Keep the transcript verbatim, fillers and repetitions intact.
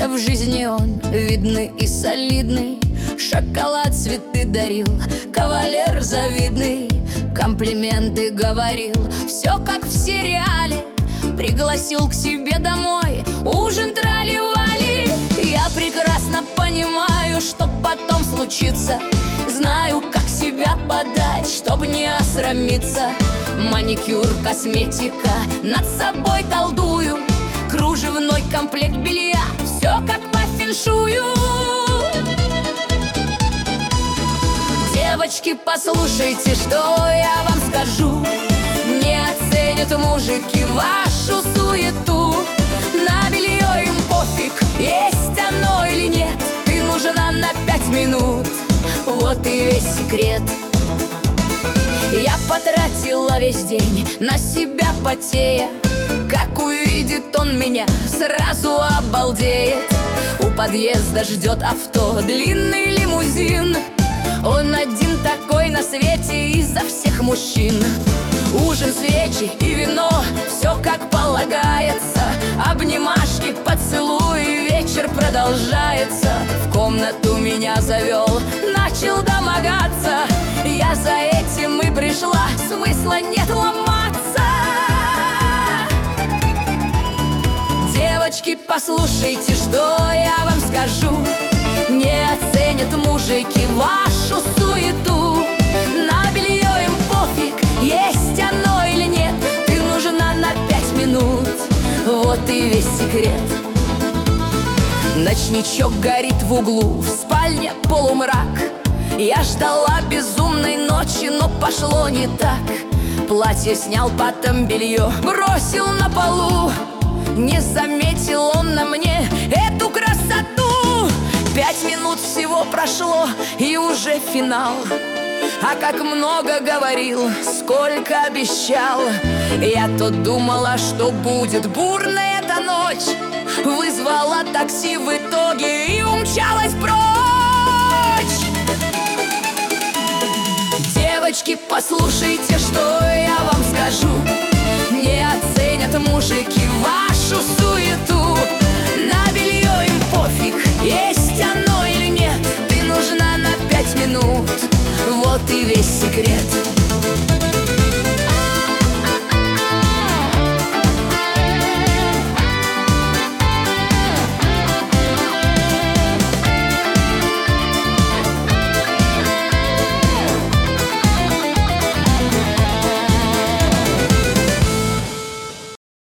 в жизни он видный и солидный. Шоколад, цветы дарил, кавалер завидный. Комплименты говорил, все как в сериале. Пригласил к себе домой, ужин трали-вали. Я прекрасно понимаю, что потом случится. Знаю, как себя подать, чтобы не осрамиться. Маникюр, косметика, над собой колдую. Кружевной комплект белья, все как по феншую. Девочки, послушайте, что я вам скажу. Не оценят мужики вашу суету. На белье им пофиг, есть оно или нет. Ты нужна на пять минут, вот и весь секрет. Я потратила весь день на себя потея. Как увидит он меня, сразу обалдеет. У подъезда ждет авто, длинный лимузин. Он один такой на свете изо всех мужчин. Ужин, свечи и вино, все как полагается. Обнимашки, поцелуи, вечер продолжается. В комнату меня завел, начал домогаться. Я за этим и пришла, смысла нет ломаться. Девочки, послушайте, что я вам скажу. Не оценят мужики вашу суету. На белье им пофиг, есть оно или нет. Ты нужна на пять минут, вот и весь секрет. Ночничок горит в углу, в спальне полумрак. Я ждала безумной ночи, но пошло не так. Платье снял, потом белье бросил на полу. Не заметил он на мне эту красоту. Пять минут всего прошло, и уже финал. А как много говорил, сколько обещал. Я то думала, что будет бурная эта ночь. Вызвала такси в итоге и умчалась прочь. Девочки, послушайте, что я вам скажу. Не оценивайте